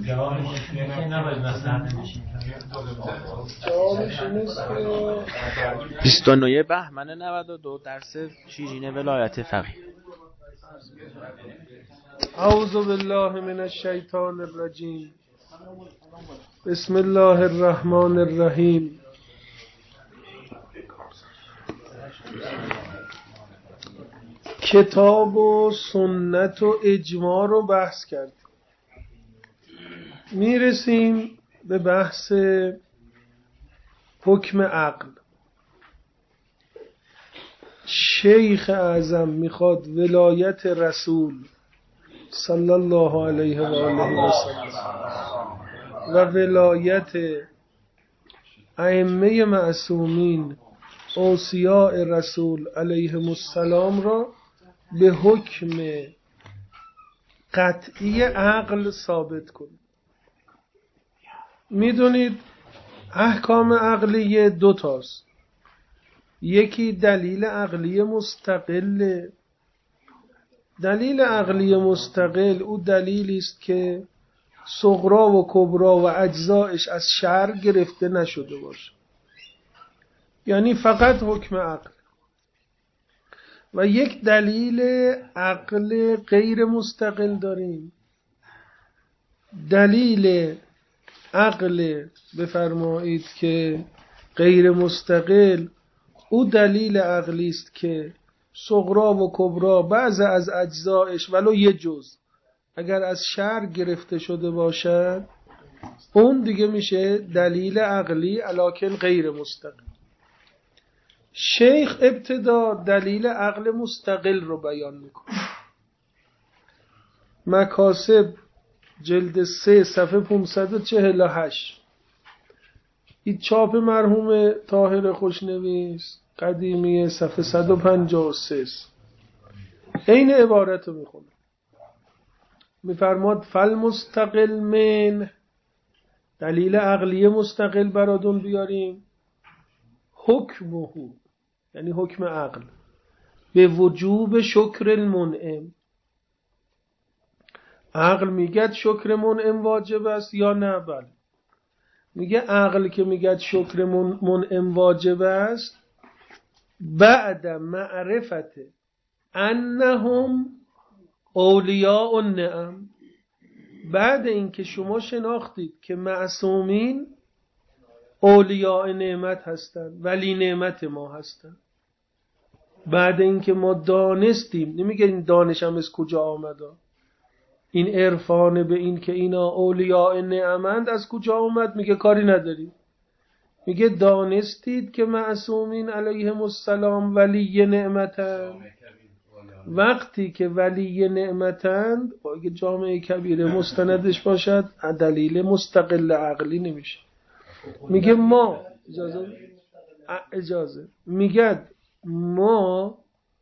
جوابش اینه که نباید مسئله بشین. جوابش اینه که 29 بهمن 92 درس شیرین ولایت فقیه. اعوذ بالله من الشیطان الرجیم. بسم الله الرحمن الرحیم. کتاب و سنت و اجماع رو بحث کردیم. میرسیم به بحث حکم عقل. شیخ اعظم میخواد ولایت رسول صلی الله علیه و آله و سلم و ولایت ائمه معصومین اوصیاء رسول علیهم السلام را به حکم قطعی عقل ثابت کنید. میدونید احکام عقلی دو تاست. یکی دلیل عقلی مستقل. دلیل عقلی مستقل او دلیلی است که صغرا و کبرا و اجزایش از شرع گرفته نشده باشه، یعنی فقط حکم عقل. و یک دلیل عقل غیر مستقل داریم. دلیل عقل بفرمایید که غیر مستقل او دلیل عقلی است که صغرا و کبرا بعض از اجزایش ولو یه جز اگر از شرع گرفته شده باشد اون دیگه میشه دلیل عقلی لکن غیر مستقل. شیخ ابتدا دلیل عقل مستقل رو بیان میکنه. مکاسب جلد 3 صفحه 548. این چاپ مرحوم طاهر خوشنویس قدیمی صفحه 153. این عبارت رو میخونه. میفرماد فالمستقل من، دلیل عقلی مستقل براتون بیاریم، حکمه، یعنی حکم عقل، به وجوب شکر المنعم. عقل میگه شکر منعم واجب است یا نه؟ بله. میگه عقل که میگه شکر منعم واجب است بعد معرفت انهم اولیاء النعم، بعد اینکه شما شناختید که معصومین اولیاء نعمت هستند، ولی نعمت ما هستند. بعد اینکه ما دانستیم، نمیگه این دانش هم از کجا آمده، این عرفان به این که اینا اولیاء نعمند از کجا آمد؟ میگه کاری نداری. میگه دانستید که معصومین علیهم السلام ولی نعمتند. وقتی که ولی نعمتند اگه جامعه کبیره مستندش باشد دلیل مستقل عقلی نمیشه. میگه ما اجازه میگه ما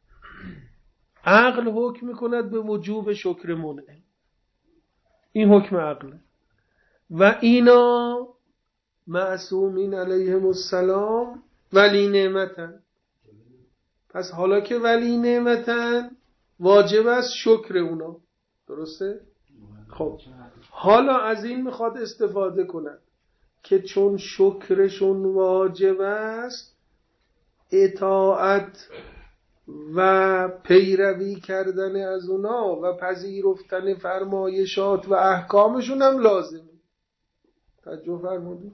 عقل حکم میکند به وجوب شکر منعم. این حکم عقل. و اینا معصومین علیهم السلام ولی نعمتن. پس حالا که ولی نعمتن واجب است شکر اونا. درسته؟ خب حالا از این میخواد استفاده کنند که چون شکرشون واجب است اطاعت و پیروی کردن از اونا و پذیرفتن فرمایشات و احکامشون هم لازمه. توجه فرمودید؟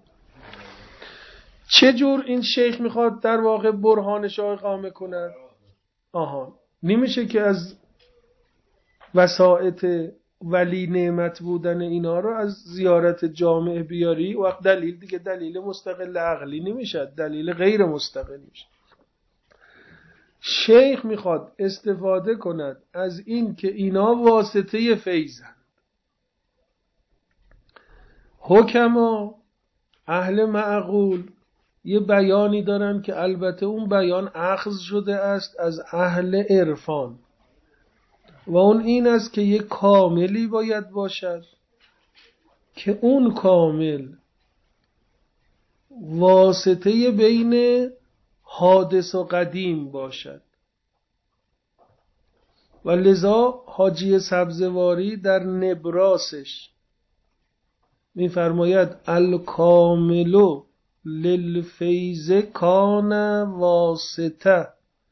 چجور این شیخ میخواد در واقع برهانش رو اقامه کند؟ نمیشه که از وسائط ولی نعمت بودن اینا رو از زیارت جامع بیاری، وقت دلیل دیگه دلیل مستقل عقلی نمیشه، دلیل غیر مستقل میشه. شیخ میخواد استفاده کند از این که اینا واسطه فیضن. حکما اهل معقول یه بیانی دارن که البته اون بیان اخذ شده است از اهل عرفان و اون این است که یه کاملی باید باشد که اون کامل واسطه بین حادث و قدیم باشد. و لذا حاجی سبزواری در نبراسش میفرماید الکامل للفیض کان واسطه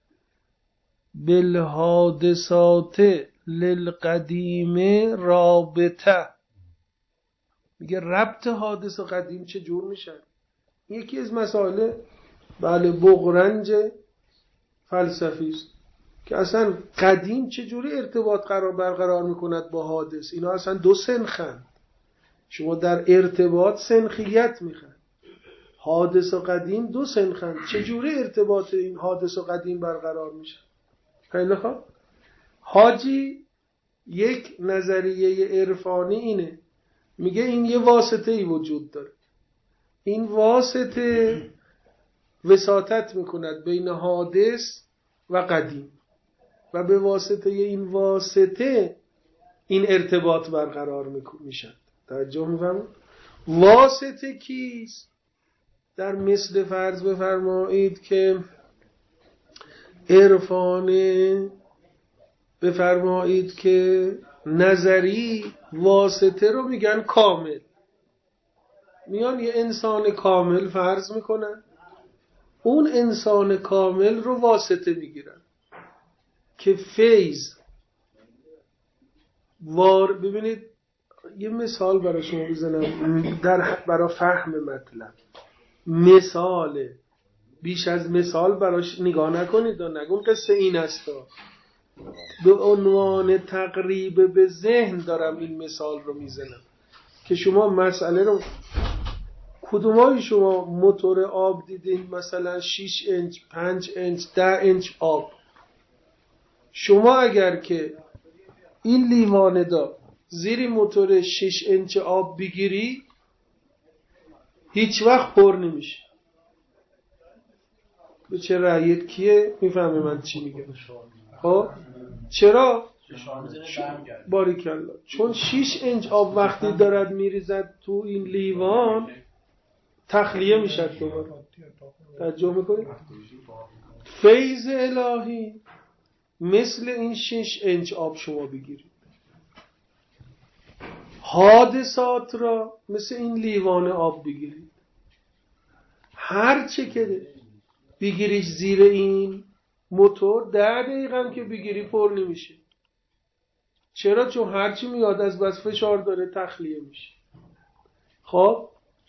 بالحادثات للقدیم رابطه. میگه ربط حادث و قدیم چه جور میشن؟ یکی از مسائل بله بغرنج فلسفی است که اصلا قدیم چجوری ارتباط برقرار میکند با حادث. اینا اصلا دو سنخن. شما در ارتباط سنخیت میخواد. حادث و قدیم دو سنخن، چجوری ارتباط این حادث و قدیم برقرار میشه؟ خیلی خوب. حاجی یک نظریه عرفانی اینه، میگه این یه واسطه ای وجود داره، این واسطه وساطت میکند بین حادث و قدیم و به واسطه این واسطه این ارتباط برقرار میشد. توجه میفرمایید؟ واسطه کیست؟ در مثل فرض بفرمایید که عرفان، بفرمایید که نظری واسطه رو میگن کامل. میان یه انسان کامل فرض میکنن، اون انسان کامل رو واسطه میگیرن که فیض ببینید یه مثال برای شما بزنم برای فهم مطلب. مثال بیش از مثال براش نگاه نکنید و نگون قصه این است. به عنوان تقریب به ذهن دارم این مثال رو میزنم که شما مسئله رو، کدومای شما موتور آب دیدین مثلا 6 انچ 5 انچ 10 انچ آب؟ شما اگر که این لیوانه دا زیر موتور 6 انچ آب بگیری هیچ وقت پر نمیشه. به چه رأیت کیه؟ میفهمه من چی میگم؟ خب چرا؟ باریکالله. چون 6 انچ آب وقتی دارد میریزد تو این لیوان تخلیه میشد دوباره. توجه میکنید؟ فیض الهی مثل این 6 انچ آب شما بگیرید، حادثات را مثل این لیوان آب بگیرید، هر چه که بگیریش زیر این موتور 10 دقیقه هم که بگیری پر نمیشه. چرا؟ چون هرچی میاد از بس فشار داره تخلیه میشه. خب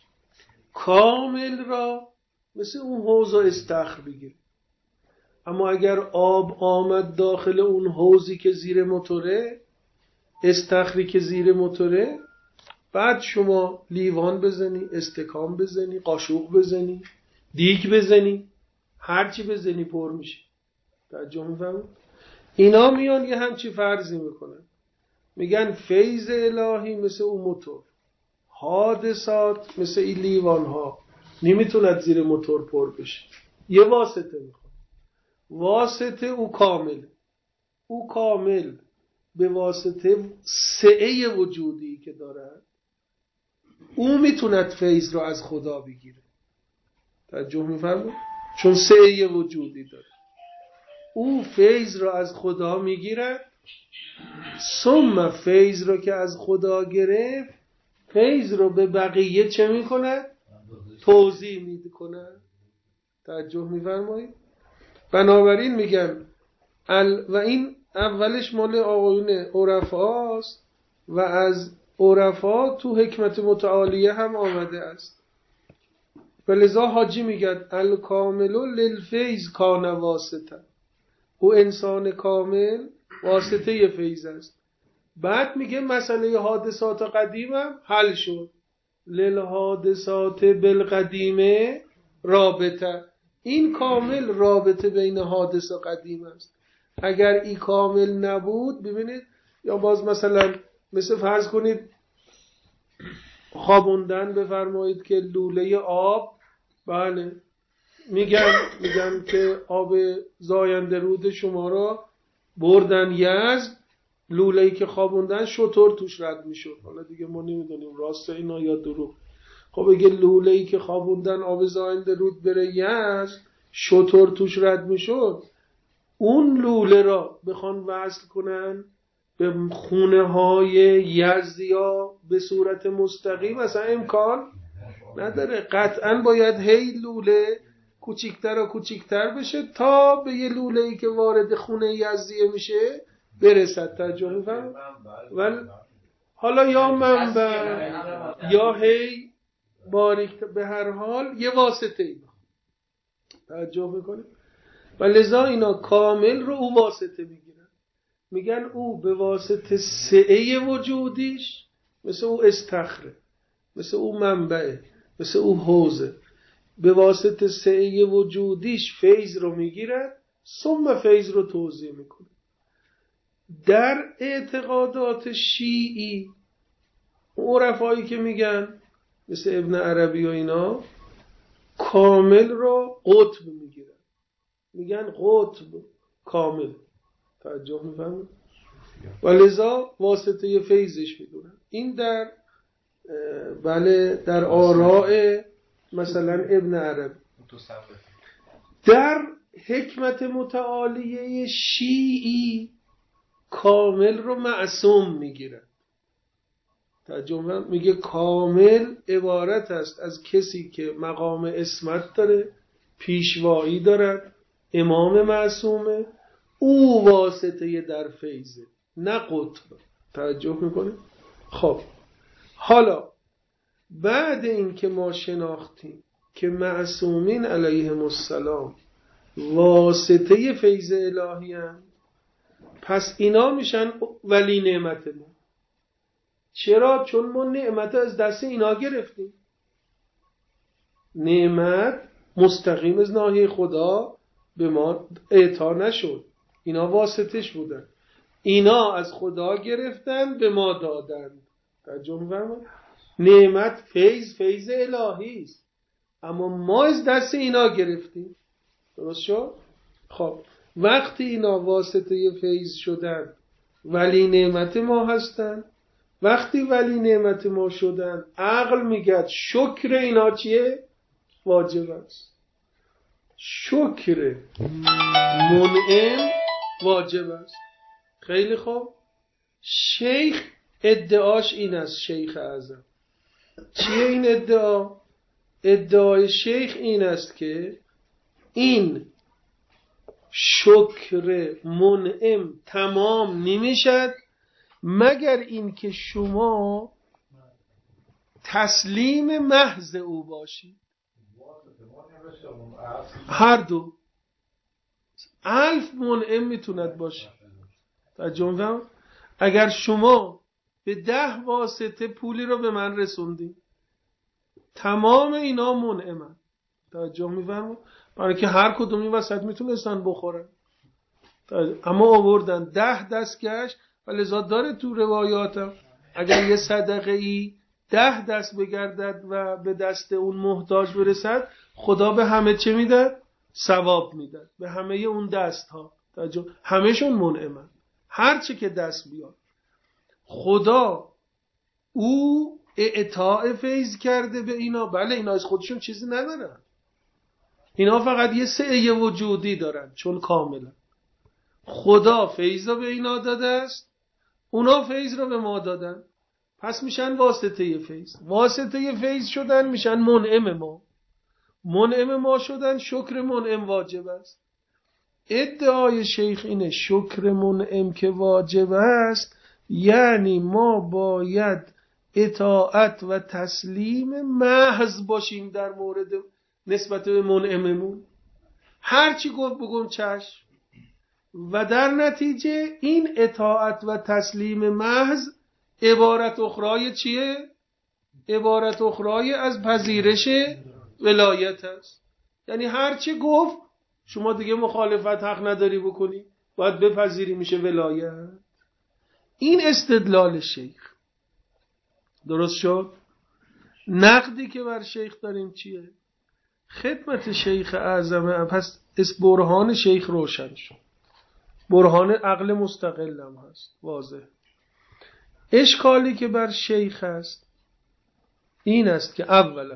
کامل را مثل اون حوض و استخر بگیر. اما اگر آب آمد داخل اون حوضی که زیر موتوره، استخری که زیر موتوره، بعد شما لیوان بزنی، استکان بزنی، قاشق بزنی، دیگ بزنی، هرچی بزنی پر میشه. توجه می‌فرمایید؟ اینا میان یه همچی فرضی میکنن، میگن فیض الهی مثل اون موتور، حادثات مثل این لیوان ها نمیتوند زیر موتور پر بشه، یه واسطه میخواد. واسطه او کامل، او کامل به واسطه سعه وجودی که داره او میتوند فیض رو از خدا بگیره. توجه میفرمایید؟ چون سعه وجودی داره او فیض رو از خدا میگیره. ثم فیض رو که از خدا گرفت، فیض رو به بقیه چه میکنه؟ توزیع میکنه. توجه میفرمایید؟ بنابراین میگن و این اولش مال آقایون عرفاست و از عرفا تو حکمت متعالیه هم آمده است. ولذا حاجی میگن الکامل للفیض کان واسطه، او انسان کامل واسطه فیض است. بعد میگه مسئله حادثات قدیم هم حل شد. للحادثات بالقدیم رابطه، این کامل رابطه بین حادث و قدیم است. اگر این کامل نبود، ببینید، یا باز مثل فرض کنید خوابوندن بفرمایید که لوله آب، بله میگن که آب زاینده رود شما را بردن یزد، لوله‌ای که خوابوندن شطور توش رد میشد. حالا دیگه ما نمیدونیم راست اینا یا دروغ. خب اگه لوله‌ای که خوابوندن آب زاینده رود بره یزد، شطور توش رد میشد، اون لوله را بخوان وصل کنن به خونه های یزدیا به صورت مستقیم اصلا امکان نداره. قطعا باید هی لوله کوچیکتر و کوچیکتر بشه تا به یه لوله‌ای که وارد خونه یزدیه میشه برسد. ترجمه فهم؟ ولی حالا یا منبع یا هی باریک، به هر حال یه واسطه ای توجه بکنید. و لذا اینا کامل رو او واسطه میگیرن، میگن او به واسطه سعه وجودیش، مثل او استخره، مثل او منبعه، مثل او حوزه، به واسطه سعه وجودیش فیض رو میگیرن، ثم فیض رو توضیح میکنه. در اعتقادات شیعی عرفایی که میگن مثل ابن عربی و اینا کامل رو قطب میگیرن، میگن قطب کامل. توجه میفهمید؟ و لذا واسطه فیضش میدونن. این در بله در آراء مثلا ابن عربی. در حکمت متعالیه شیعی کامل رو معصوم میگیرن. ترجمه میگه کامل عبارت است از کسی که مقام عصمت داره، پیشوایی دارد، امام معصومه، او واسطه در فیضه، نه قطب. توجه میکنه؟ خب حالا بعد این که ما شناختیم که معصومین علیهم السلام واسطه فیض الهی هستند، پس اینا میشن ولی نعمت ما. چرا؟ چون ما نعمت از دست اینا گرفتیم. نعمت مستقیم از ناحیه خدا به ما اعطا نشد، اینا واسطش بودن، اینا از خدا گرفتن به ما دادن. ترجمه فرمایید. نعمت فیض الهی است، اما ما از دست اینا گرفتیم. درست شد؟ خب وقتی اینا واسطه فیض شدن ولی نعمت ما هستن، وقتی ولی نعمت ما شدن عقل میگه شکر اینا چیه؟ واجب است. شکر منعم واجب است. خیلی خوب. شیخ ادعاش این است، شیخ اعظم. چیه این ادعا؟ ادعای شیخ این است که این شکر منعم تمام نمیشد مگر این که شما تسلیم محض او باشید. هر دو. الف منعم میتوند باشه. ترجمه اگر شما به 10 واسطه پولی رو به من رسوندین، تمام اینا منعمن. توجه می‌فرمایید؟ برای که هر کدوم این وسط میتونستن بخورن، اما آوردن 10 دستکش. و لذا داره تو روایاتم اگر یه صدقه ای 10 دست بگردد و به دست اون محتاج برسد، خدا به همه چه میداد؟ ثواب میداد به همه اون دست ها. همهشون منعمن، هر چی که دست بیاد. خدا او اعطاء فیض کرده به اینا. بله اینا از خودشون چیزی ندارن، اینا فقط یه سعه وجودی دارن چون کاملا. خدا فیض رو به اینا داده است، اونا فیض رو به ما دادن، پس میشن واسطه فیض. واسطه فیض شدن میشن منعم ما. منعم ما شدن، شکر منعم واجب است. ادعای شیخ اینه شکر منعم که واجب است، یعنی ما باید اطاعت و تسلیم محض باشیم در مورد نسبت به منعممون. هرچی گفت بگم چشم. و در نتیجه این اطاعت و تسلیم محض عبارت اخرای چیه؟ عبارت اخرای از پذیرش ولایت است. یعنی هرچی گفت شما دیگه مخالفت حق نداری بکنی، باید بپذیری، میشه ولایت. این استدلال شیخ. درست شد؟ نقدی که بر شیخ داریم چیه؟ خدمت شیخ اعظم. پس برهان شیخ روشن شد، برهان عقل مستقل هم هست، واضح. اشکالی که بر شیخ هست این است که اولا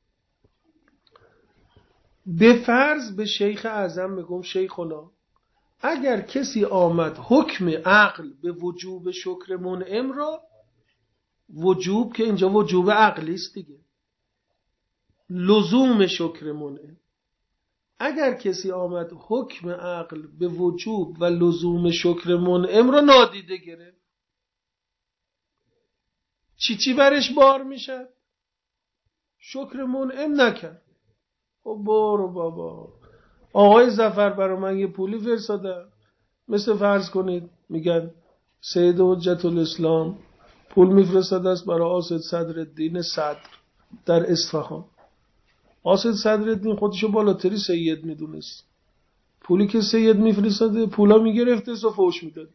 به فرض به شیخ اعظم بگم شیخنا اگر کسی آمد حکم عقل به وجوب شکر منعم را، وجوب که اینجا وجوب عقلی است دیگه، لزوم شکر منعم، اگر کسی آمد حکم عقل به وجوب و لزوم شکر منعم را نادیده گرفت، چی برش بار میشه؟ شکر منعم نکرد. خب برو بابا، آقای ظفر برای من یه پولی فرستاده، مثل فرض کنید میگن سید حجت الاسلام پول میفرستاده است برای آسد صدرالدین صدر در اصفهان. آسد صدرالدین خودشو بالاتری سید میدونست، پولی که سید میفرستاده پولا میگرفته و فوش میداد.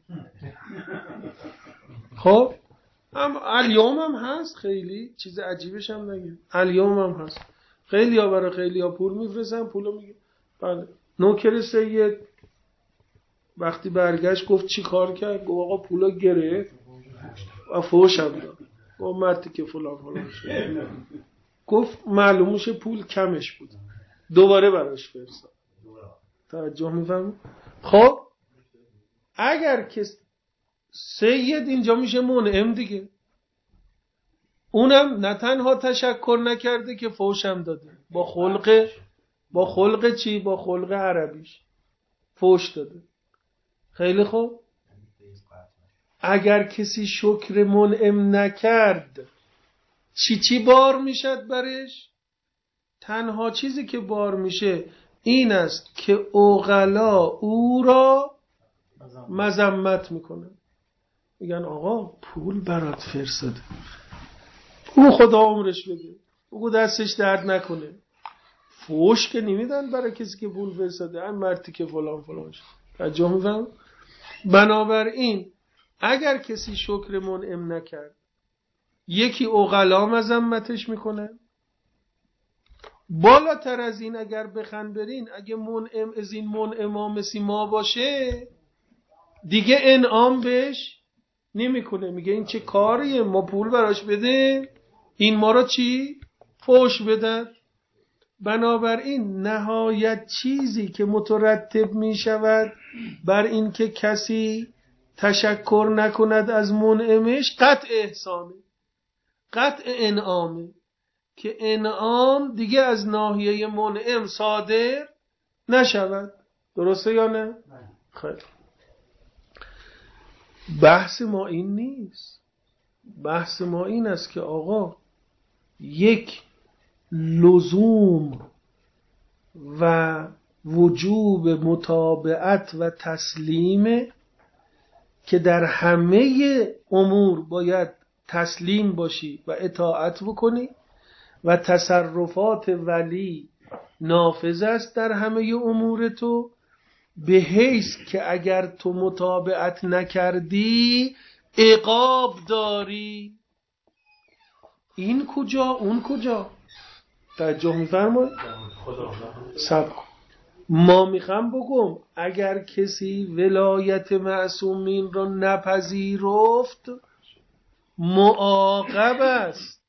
خب الیوم هم هست، خیلی چیز عجیبش هم نگید، الیوم هم هست، خیلی ها برای خیلی ها پول میفرستن، پولا میگه. بله. نوکر سید وقتی برگشت گفت چی کار کرد؟ گفت آقا پولا گرفت و فوش هم داد. گفت مردی که فلان شد. گفت معلوم میشه پول کمش بود، دوباره براش فرستاد. توجه میفهم؟ خب اگر که سید اینجا میشه منعم دیگه، اونم نه تنها تشکر نکرده که فوشم داده، با خلق چی؟ با خلق عربیش فوش داده. خیلی خوب، اگر کسی شکر منعم نکرد چی بار میشد برش؟ تنها چیزی که بار میشه این است که عقلا او را مذمت میکنن، میگن آقا پول برات فرستاده، او خدا عمرش بده، او دستش درد نکنه. فوش که نمیدن برای کسی که پول فرستاده، هم مردی که فلان شد. توجه میفهم؟ بنابراین اگر کسی شکر منعم نکرد، یکی عقلا مذمتش میکنه. بالاتر از این اگر بخن برین، اگه منعم از این منعما مثل ما باشه دیگه انعام بهش نمیکنه، میگه این چه کاریه، ما پول براش بده این ما را چی؟ فوش بدن. بنابراین نهایت چیزی که مترتب می شود بر این که کسی تشکر نکند از منعمش، قطع احسانه، قطع انعامه، که انعام دیگه از ناحیه منعم صادر نشود. درسته یا نه؟ خیلی. بحث ما این نیست، بحث ما این است که آقا یک لزوم و وجوب متابعت و تسلیم که در همه امور باید تسلیم باشی و اطاعت بکنی و تصرفات ولی نافذ است در همه امور تو، به حیث که اگر تو متابعت نکردی عقاب داری. این کجا اون کجا؟ توجه می‌فرمایید؟ صبر کن. ما میخوام بگم اگر کسی ولایت معصومین را نپذیرفت معاقب است.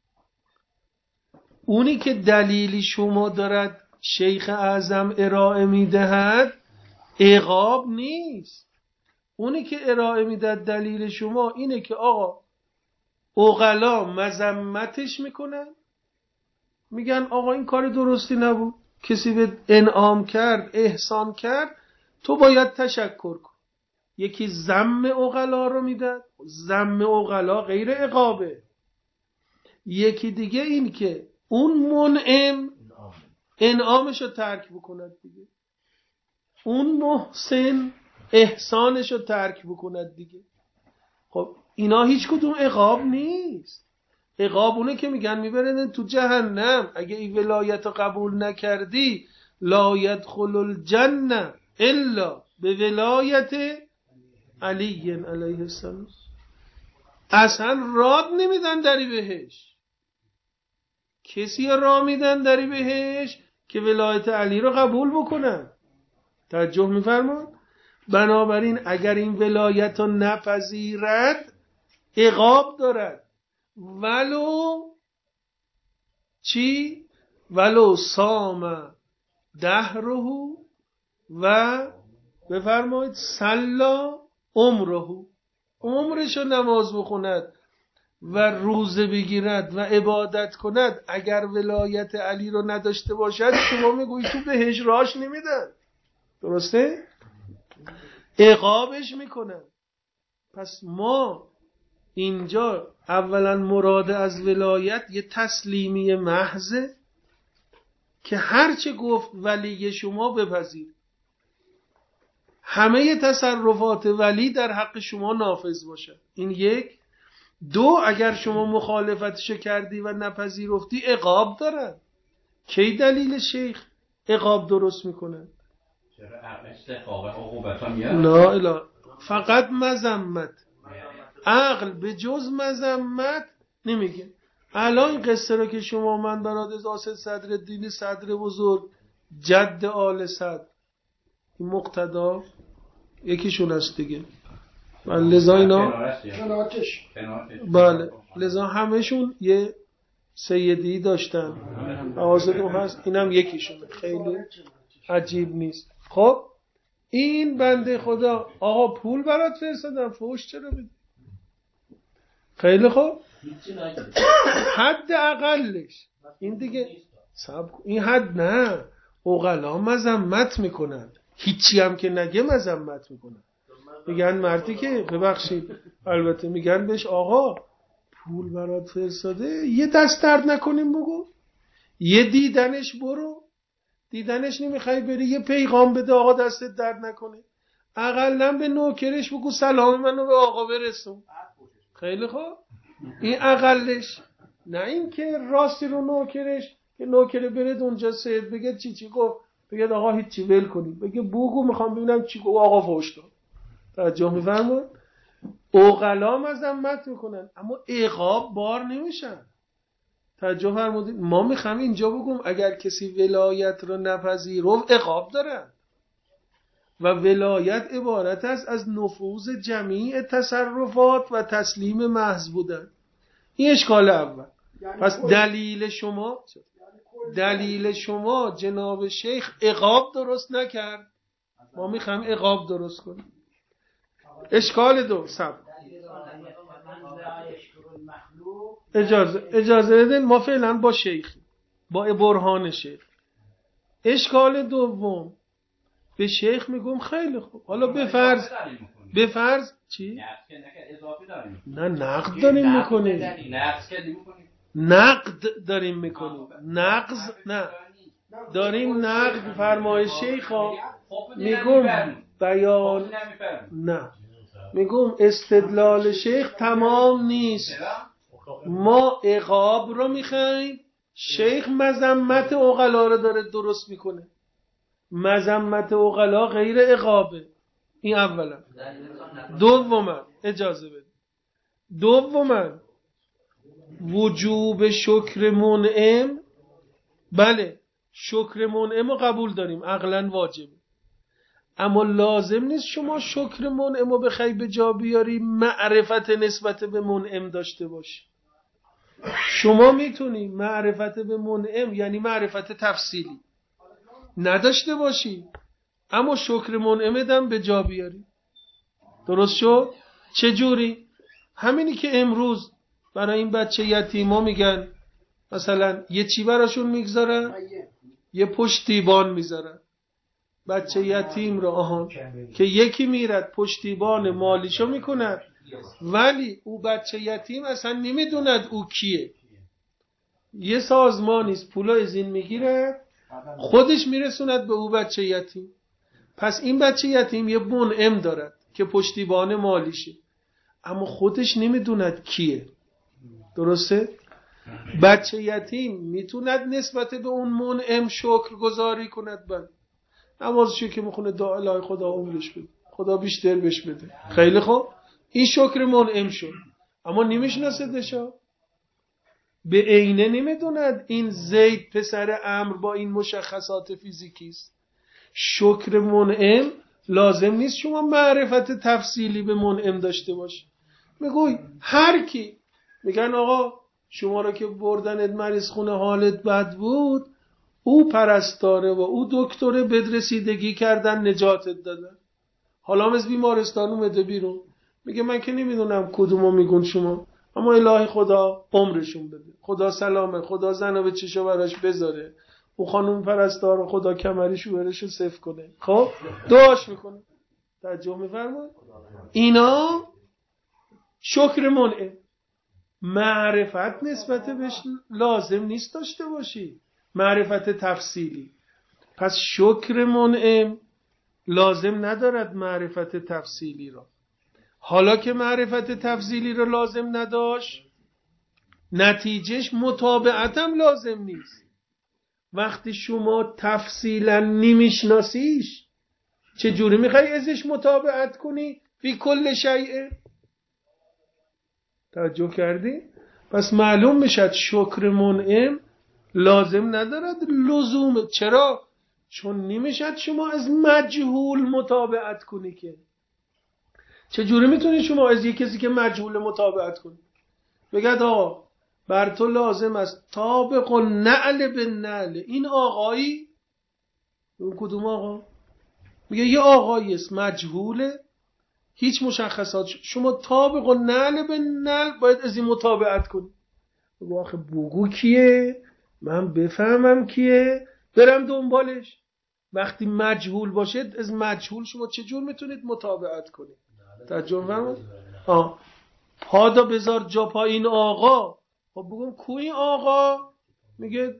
اونی که دلیلی شما دارد شیخ اعظم ارائه میدهد عقاب نیست. اونی که ارائه میدهد دلیل شما اینه که آقا عقلا مذمتش میکنن، میگن آقا این کار درستی نبود، کسی به انعام کرد احسان کرد تو باید تشکر کن. یکی ذم عقلا رو میده، ذم عقلا غیر عقابه. یکی دیگه این که اون منعم انعامشو ترک بکند دیگه، اون محسن احسانشو ترک بکند دیگه. خب اینا هیچ کدوم عقاب نیست. عقاب اونه که میگن میبرن تو جهنم، اگه این ولایت قبول نکردی لا يدخل الجنه الا به ولایت علی علیه السلام. اصلا راد نمیدن دری بهش، کسی را میدن دری بهش که ولایت علی رو قبول بکنن. توجه میفرمایید؟ بنابراین اگر این ولایت رو نپذیرد عقاب دارد، ولو چی؟ ولو سام دهره و بفرمایید سلا عمرشو نماز بخوند و روزه بگیرد و عبادت کند، اگر ولایت علی رو نداشته باشد شما میگویی تو بهش راش نمیدن. درسته؟ عقابش میکنن. پس ما اینجا اولا مراد از ولایت یه تسلیمی محضه که هرچه گفت ولی شما بپذیر، همه تصرفات ولی در حق شما نافذ باشه. این یک. دو، اگر شما مخالفتشو کردی و نپذیرفتی عقاب دارن. کی دلیل شیخ عقاب درست میکنن؟ لا اله، فقط مذمت. عقل به جز مذمت نمیگه. الان این قصه رو که شما من برات زاسد صدرالدین صدر بزرگ جد آل صدر، این مقتدا یکیشون هست دیگه، لذا اینا بله، لذا همشون یه سیدی داشتن، آزدون هست، اینم یکیشونه، خیلی عجیب نیست. خب این بنده خدا آقا پول برات فرستادم، فوش چرا بدی؟ خیلی خوب، حد اقلش این دیگه این حد نه، عقلا مذمت میکنن، هیچی هم که نگه مذمت میکنن. میگن مردی که ببخشید البته میگن بهش آقا پول برات فرستاده یه دست درد نکنیم بگو، یه دیدنش برو، دیدنش نمیخوای بری یه پیغام بده آقا دستت درد نکنه، اقلا به نوکرش بگو سلام منو به آقا برسون. خیلی خوب، این اقلش. نه این که راستی رو نوکرش که نوکره برد اونجا سید بگه چی گفت، بگه آقا هیچی ول کنیم، بگه بگو میخوام ببینم چی گفت آقا فوش داد. توجه می‌فرمایید؟ عقلا مذمت میکنن اما عقاب بار نمیشن. توجه فرمودید؟ ما میخوام اینجا بگم اگر کسی ولایت رو نپذیرفت عقاب داره و ولایت عبارت است از نفوذ جمیع تصرفات و تسلیم محض بودن. این اشکال اول. پس دلیل شما جناب شیخ عقاب درست نکرد، ما میخوام عقاب درست کنیم. اشکال دو اجازه بدین ما فعلا با شیخ، با برهان شیخ. اشکال دوم به شیخ میگم خیلی خوب، حالا به فرض چی؟ نه نقد داریم میکنیم، نقد داریم میکنیم، نقض نه، داریم نقد فرمای شیخ ها. میگم بیان نه، میگم استدلال شیخ تمام نیست، ما عقاب رو میخوایم، شیخ مذمت عقلا رو داره درست میکنه، مذمت عقلا غیر عقابه. این اولا. دوما اجازه بده، دوما وجوب شکر منعم، بله شکر منعم رو قبول داریم، عقلا واجبه، اما لازم نیست شما شکر منعم رو بخوای به جا بیاری معرفت نسبت به منعم داشته باشی. شما میتونی معرفت به منعم یعنی معرفت تفصیلی نداشته باشی اما شکر منعم دم به جا بیاری. درست شد؟ چجوری؟ همینی که امروز برای این بچه یتیما میگن مثلا یه چی براشون میگذارن، یه پشتیبان میذارن بچه یتیم رو، که یکی میرد پشتیبان مالیشو میکند ولی او بچه یتیم اصلا نمیدوند او کیه، یه سازمانیست پولا از این میگیره خودش میرسوند به او بچه یتیم. پس این بچه یتیم یه منعم دارد که پشتیبان مالیشه اما خودش نمیدوند کیه. درسته؟ بچه یتیم میتوند نسبت به اون منعم شکر گذاری کند، بله نمازشو که میخونه دعا الهی خدا عمرش بده، خدا بیشتر بهش بده. خیلی خوب، این شکر منعم شد اما نمیشناسدشا، به عینه نمیدوند این زید پسر عمرو با این مشخصات فیزیکی است. شکر منعم لازم نیست شما معرفت تفصیلی به منعم داشته باشی. میگوی هر کی میگن آقا شما رو که بردنت مریض خونه حالت بد بود، او پرستاره و او دکتر بدرسیدگی کردن نجاتت دادن، حالا از بیمارستان اومده بیرون، میگه من که نمیدونم کدومو میگون شما، اما الهی خدا عمرشون بده، خدا سلامه، خدا زنو به چشا براش بذاره، اون خانم پرستار خدا کمریشو برشو صف کنه. خب دعاش میکنه. توجه میفرمایید؟ اینا شکر منعم. معرفت نسبت بهش لازم نیست داشته باشی، معرفت تفصیلی. پس شکر منعم لازم ندارد معرفت تفصیلی را. حالا که معرفت تفصیلی را لازم نداشت، نتیجهش متابعتم لازم نیست. وقتی شما تفصیلا نمیشناسیش، چجوری میخوای ازش متابعت کنی؟ فی کل شیء. توجه کردی؟ پس معلوم میشد شکر منعم لازم ندارد لزوم. چرا؟ چون نمیشد شما از مجهول متابعت کنی. که چجوری میتونی شما از یک کسی که مجهول متابعت کنی؟ بگید آقا بر تو لازم است طابق النعل بالنعل. این آقایی، اون کدوم آقا؟ میگه یه آقایی است مجهوله، هیچ مشخصات، شما طابق النعل بالنعل باید از این متابعت کنی. بگو آخه بگو کیه، من بفهمم کیه، برم دنبالش. وقتی مجهول باشید از مجهول شما چجور میتونید متابعت کنید؟ توجه فرمایید. پادا بذار جا پا این آقا. خب بگم کو این آقا؟ میگه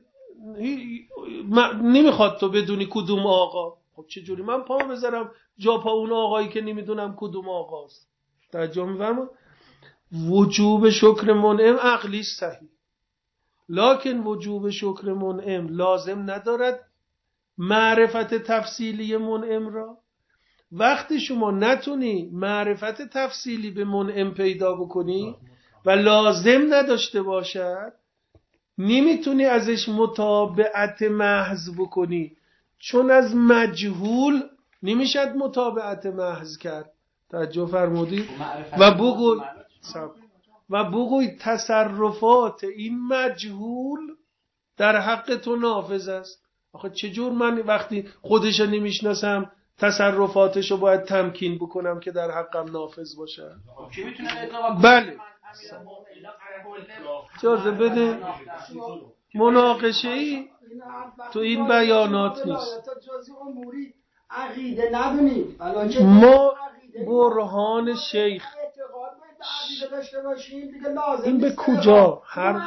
نمیخواد تو بدونی کدوم آقا. خب چجوری من پا بذارم جا پا اون آقایی که نمیدونم کدوم آقاست؟ توجه میفرمایید؟ وجوب شکر منعم عقلی صحیح، لکن وجوب شکر منعم لازم ندارد معرفت تفصیلی منعم را. وقتی شما نتونی معرفت تفصیلی به منعم پیدا بکنی و لازم نداشته باشد، نمیتونی ازش متابعت محض بکنی، چون از مجهول نمیشد متابعت محض کرد. توجه فرمودید؟ و بگوی تصرفات این مجهول در حق تو نافذ است. آخه چجور من وقتی خودشو نمیشناسم تصرفاتشو باید تمکین بکنم که در حقم نافذ باشه؟ بله اجازه بده، مناقشه ای تو این بیانات نیست. ما برهان شیخ این به کجا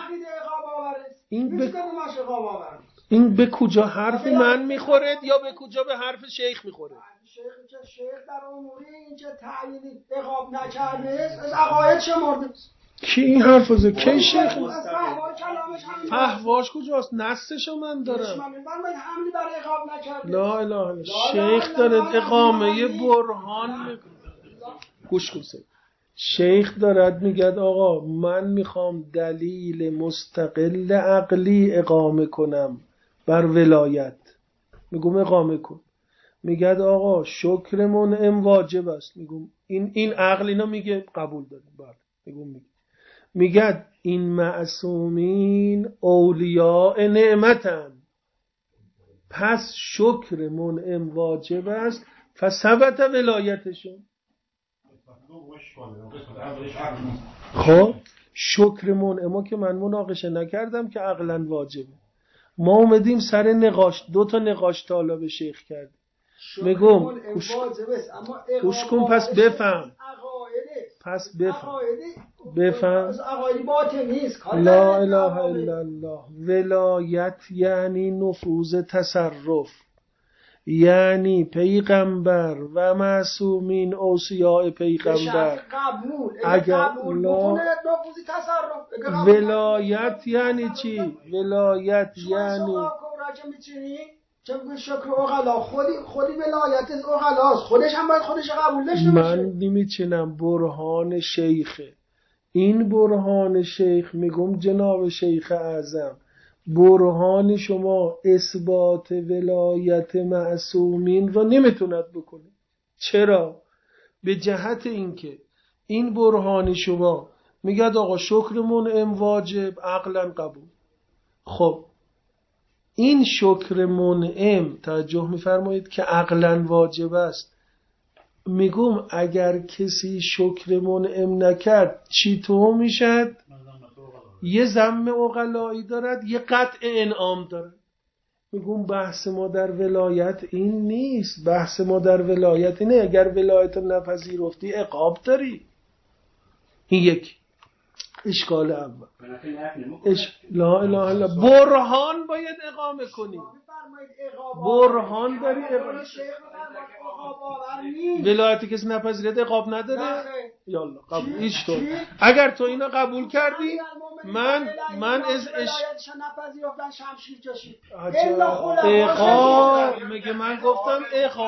این به کجا حرف من میخوره یا به کجا به حرف شیخ میخوره؟ شیخ در اموری اینکه تعیین اقاب نکرده از عقاید شمرده. کی این حرفو زد؟ کی شیخ؟ فهواش کجاست؟ نصشو من دارم. لا اله الا شیخ داره اقامه برهان میکنه. گوش کن. شیخ دارد میگه آقا من میخوام دلیل مستقل عقلی اقامه کنم بر ولایت. میگم اقامه کن. میگه آقا شکر منعم واجب است. میگم این عقل اینا میگه قبول داریم. بله میگه این معصومین اولیاء نعمتن، پس شکر منعم واجب است، فثبت ولایتشون. خب شکر منعم که من مناقشه نکردم که عقلا واجبه. ما اومدیم سر نقاش، 2 نقاش طالب شیخ کرد. میگم گوش کن پس بفهم. لا اله الا الله. ولایت یعنی نفوذ تصرف، یعنی پیغمبر و معصومین اوصیاء پیغمبر. اگر ولایت یعنی چی؟ ولایت یعنی شکر اغلا خودی ولایت از اغلاست، خودش هم باید خودش قبول داشته باشه. من نمیچینم برهان شیخه. این برهان شیخ میگم جناب شیخ اعظم، برهان شما اثبات ولایت معصومین رو نمیتوند بکنه. چرا؟ به جهت اینکه این برهان شما میگه آقا شکر منعم واجب، عقلا قبول. خب این شکر منعم توجه میفرمایید که عقلا واجب است، میگم اگر کسی شکر منعم نکرد چی تو میشد؟ یه ذم عقلایی دارد، یه قطع انعام دارد. میگم بحث ما در ولایت این نیست. بحث ما در ولایت اینه اگر ولایت نپذیرفتی عقاب داری. این یک اشکال اول. لا اله الا برهان باید اقامه کنی. برهان داری اقامه. ولایت کسی نپذیرد عقاب نداره. یالا قبول. هیچ طور. اگر تو اینا قبول کردی من از نپذیرفتن شمشیر کشید. عقاب میگه من گفتم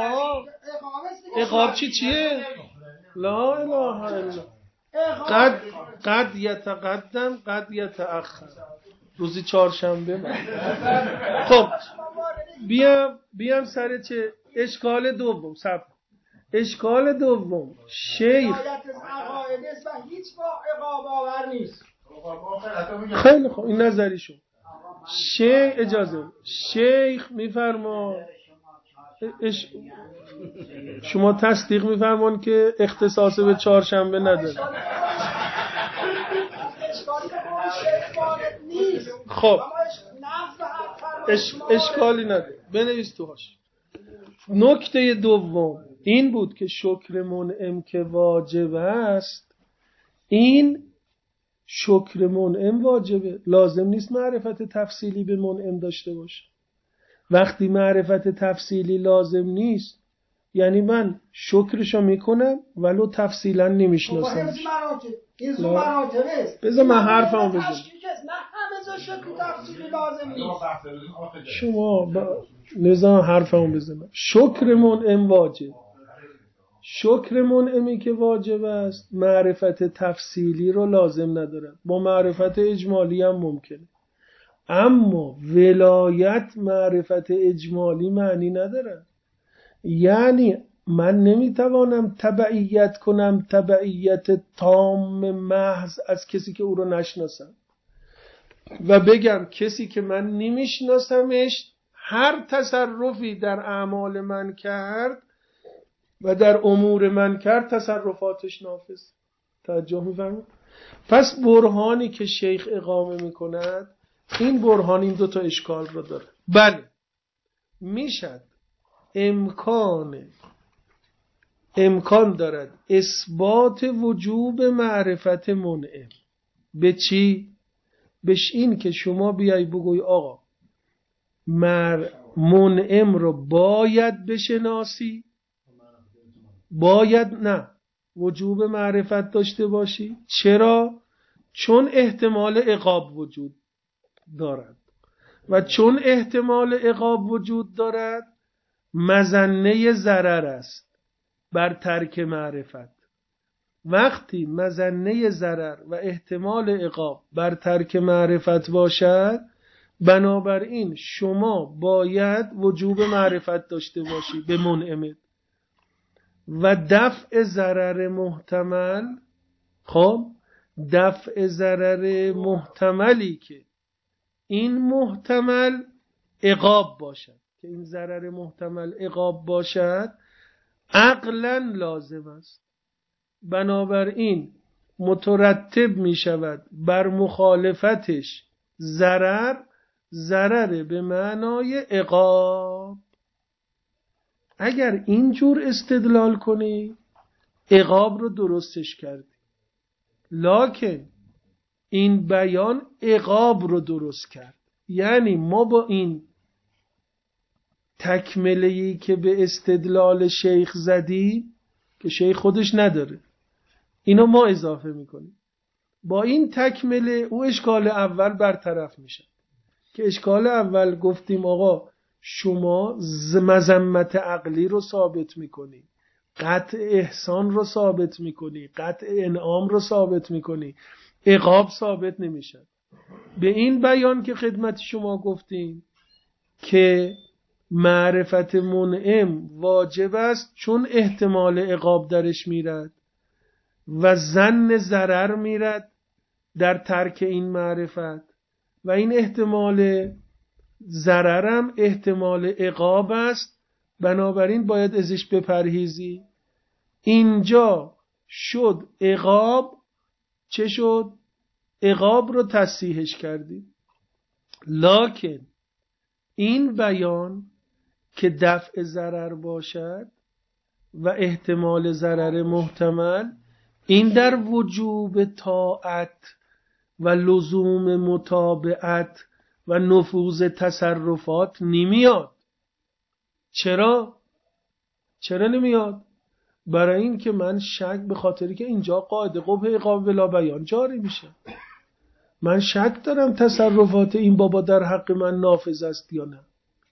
عقاب چیه؟ لا اله الا قد یتقدم قد یتأخر. روزی چهارشنبه من. خب بیام سر چه اشکال دوم. اشکال دوم شیخ هیچ با عقاب آور نیست. خیلی خوب این نظریشون. شیخ اجازه شیخ میفرما شما تصدیق میفرمان که اختصاص به چهارشنبه نداره. خب اشکالی نداره. بنویس توهاش. نکته دوم این بود که شکر منعم که واجب است، این شکر منعم واجبه، لازم نیست معرفت تفصیلی به منعم داشته باشه. وقتی معرفت تفصیلی لازم نیست یعنی من شکرشو میکنم ولو تفصیلا نمیشناسم. بذار من حرفمو بزنم. شما نظام حرفمو بزنم. شکر منعم واجب. شکر منعمی که واجب است معرفت تفصیلی رو لازم نداره، با معرفت اجمالی هم ممکنه. اما ولایت معرفت اجمالی معنی نداره. یعنی من نمیتوانم تبعیت کنم تبعیت تام محض از کسی که او رو نشناسم و بگم کسی که من نمیشناسمش هر تصرفی در اعمال من کرد و در امور من کرد تصرفاتش نافذ. توجه می‌فرمایید؟ پس برهانی که شیخ اقامه میکند این برهان این دو تا اشکال رو داره. بله میشد امکان دارد اثبات وجوب معرفت منعم. به چی؟ بهش این که شما بیای بگوی آقا منعم رو باید بشناسی، باید نه وجوب معرفت داشته باشی. چرا؟ چون احتمال عقاب وجود دارد و چون احتمال عقاب وجود دارد مظنه ضرر است بر ترک معرفت. وقتی مظنه ضرر و احتمال عقاب بر ترک معرفت باشد بنابراین شما باید وجوب معرفت داشته باشی به منعمت و دفع ضرر محتمل. خب دفع ضرر محتملی که این محتمل عقاب باشد، که این ضرر محتمل عقاب باشد عقلا لازم است. بنابراین مترتب می شود بر مخالفتش ضرر به معنای عقاب. اگر اینجور استدلال کنی عقاب رو درستش کردی، لکن این بیان عقاب رو درست کرد. یعنی ما با این تکمله‌ای که به استدلال شیخ زدی که شیخ خودش نداره اینو ما اضافه میکنیم، با این تکمله او اشکال اول برطرف میشه. که اشکال اول گفتیم آقا شما مذمت عقلی رو ثابت میکنی، قطع احسان رو ثابت میکنی، قطع انعام رو ثابت میکنی، عقاب ثابت نمیشه. به این بیان که خدمت شما گفتیم که معرفت منعم واجب است چون احتمال عقاب درش میرد و ظن ضرر میرد در ترک این معرفت و این احتمال ضررم احتمال عقاب است، بنابراین باید ازش بپرهیزی. اینجا شد عقاب. چه شد؟ عقاب رو تصحیحش کردیم. لکن این بیان که دفع ضرر باشد و احتمال ضرر محتمل، این در وجوب طاعت و لزوم متابعت و نفوذ تصرفات نمیاد. چرا نمیاد؟ برای این که من شک، به خاطری که اینجا قاعده قبح عقاب بلا بیان جاری میشه، من شک دارم تصرفات این بابا در حق من نافذ است یا نه.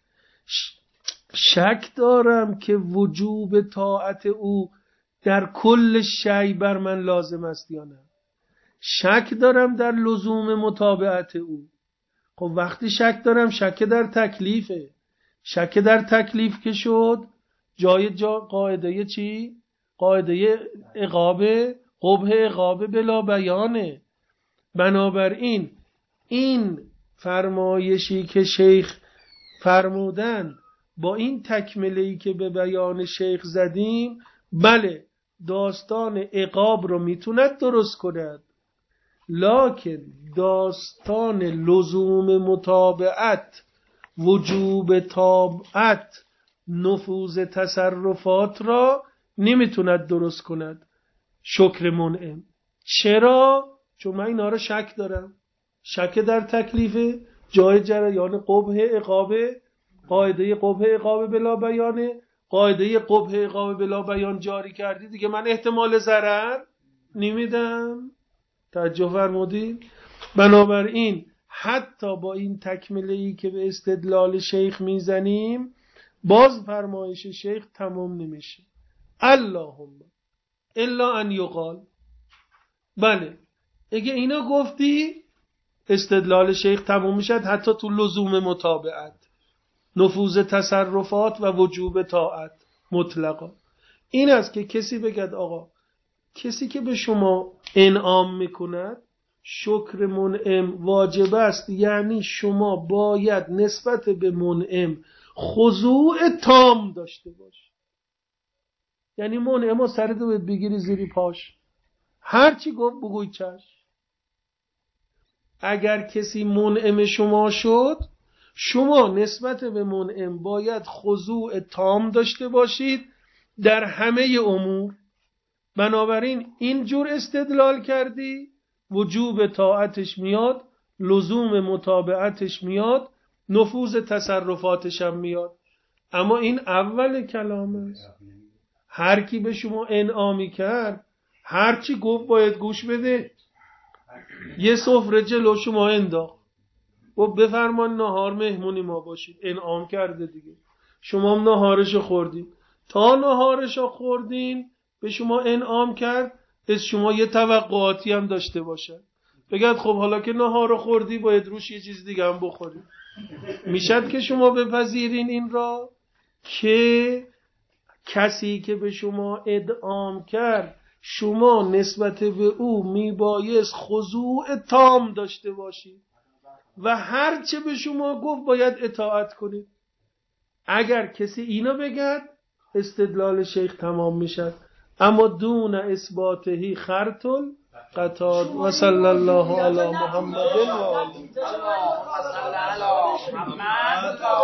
شک دارم که وجوب طاعت او در کل شی بر من لازم است یا نه. شک دارم در لزوم متابعت او. خب وقتی شک دارم، شک در تکلیفه. شک در تکلیف که شد جای قاعده چی؟ قاعده عقاب قبح عقاب بلا بیانه. بنابراین این فرمایشی که شیخ فرمودن با این تکمله‌ای که به بیان شیخ زدیم، بله داستان عقاب رو میتوند درست کند، لکن داستان لزوم متابعت، وجوب طاعت، نفوذ تصرفات را نمیتوند درست کند شکر منعم. چرا؟ چون من اینا رو شک دارم. شک در تکلیف جای جریان قبح عقاب، قاعده قبح عقاب بلا بیانه. قاعده قبح عقاب بلا بیان جاری کردی دیگه، من احتمال ضرر نمیدم. توجه فرمودید؟ بنابراین حتی با این تکمله‌ای که به استدلال شیخ میزنیم، باز فرمایش شیخ تمام نمیشه. اللهم الا ان یقال. بله اگه اینا گفتی استدلال شیخ تمام میشد، حتی تو لزوم متابعت، نفوذ تصرفات و وجوب طاعت مطلقا. این است که کسی بگد آقا کسی که به شما انعام میکند شکر منعم واجب است، یعنی شما باید نسبت به منعم خضوع تام داشته باش. یعنی منعم رو سرت بگیری زیری پاش، هرچی گفت بگوی چشم. اگر کسی منعم شما شد، شما نسبت به منعم باید خضوع تام داشته باشید در همه امور. بنابراین اینجور استدلال کردی، وجوب طاعتش میاد، لزوم متابعتش میاد، نفوذ تصرفاتش هم میاد. اما این اول کلام است. هر کی به شما انعامی کرد، هر چی گفت باید گوش بده. یه سفره جلو شما انداخت و بفرمان نهار مهمونی ما باشید، انعام کرده دیگه، شما هم نهارشو خوردین. تا نهارشو خوردین به شما انعام کرد، از شما یه توقعاتی هم داشته باشه، بگید خب حالا که نهارو خوردی باید روش یه چیز دیگه هم بخوری. میشد که شما بپذیرین این را که کسی که به شما انعام کرد، شما نسبت به او میبایست خضوع تام داشته باشید و هر چه به شما گفت باید اطاعت کنید. اگر کسی اینو بگد استدلال شیخ تمام میشد. اما دون اثباتهی خرطل قطاد. و صلی الله علی محمد و آله.